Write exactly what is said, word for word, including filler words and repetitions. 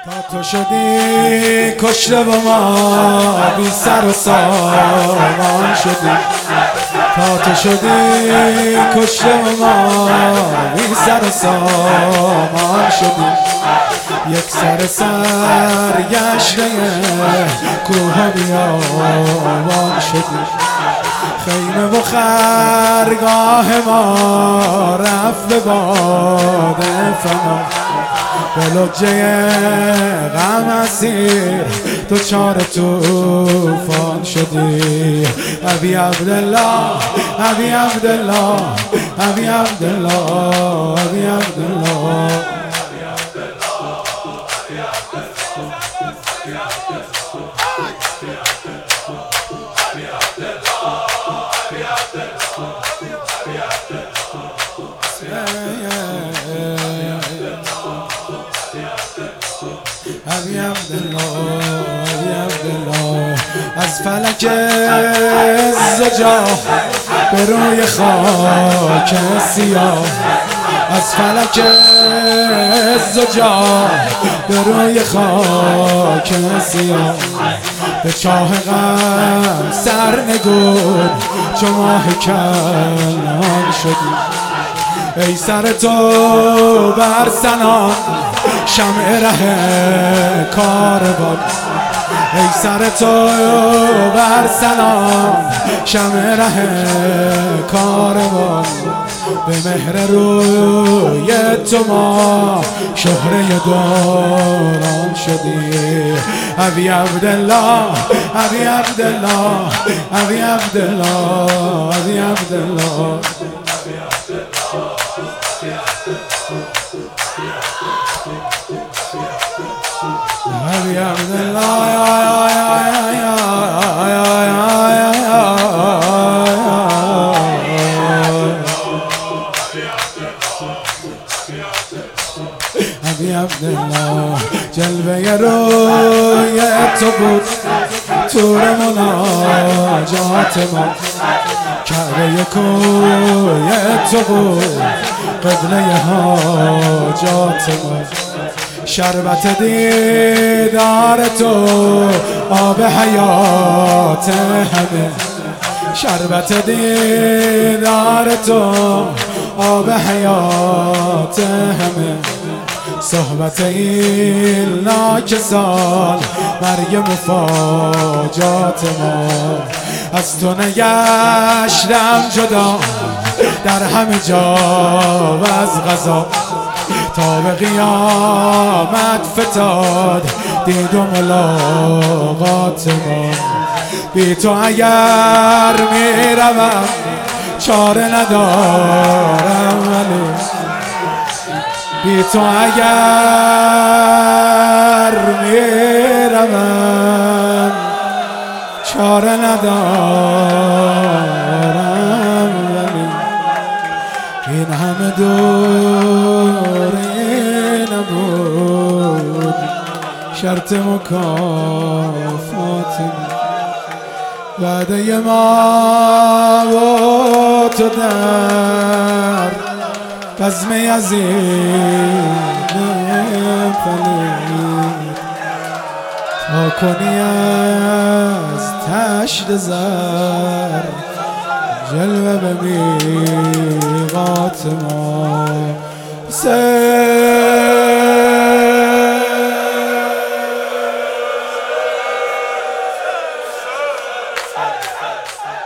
تا تو شدی کشته و ما بی سر و سامان شدی. تا تو شدی کشته و ما بی سر و سامان شدی. یک سر سر گشته کوه بیابان شدی. خیمه و خرگاه ما رفت به باد فنا. به لجه غم اسیر تو چار توفان شدی. ابی عبدالله ابی عبدالله ابی عبدالله ابی عبدالله. ابی عبدالله ابی عبدالله. از فلک زجاه به روی خاک سیاه. از فلک زجاه به روی خاک سیاه. به چاه غم سرنگون چو ماه کنعان شدی. ای سر تو بر سنان شمع ره کاروان. ای سر تو بر سنان شمع ره کاروان. به مهر روی تو ما شهره دوران شدی. ابی عبدالله ابی عبدالله ابی عبدالله ابی عبدالله. ابی عبدالله ابی عبدالله. جلوه روی تو بود تور مناجات ما. کعبه کوی تو بود قبله حاجات ما. شربت دیدار تو آب حیات همه. شربت دیدار تو آب حیات همه. صحبت این ناکسان مرگ مفاجات ما. از تو نگشتم جدا در همه جا و از غذا. تا به قیامت فتاد دید و ملاقات ما. بی تو اگر می روم چاره ندارم ولی. بی تو اگر می روم چاره ندارم ولی. این همه دوری نبود شرط مکافاتی. وعده ما و تو در بزم یزید پلید. تا کنی از تشت زر جلوه به میقات ما. سه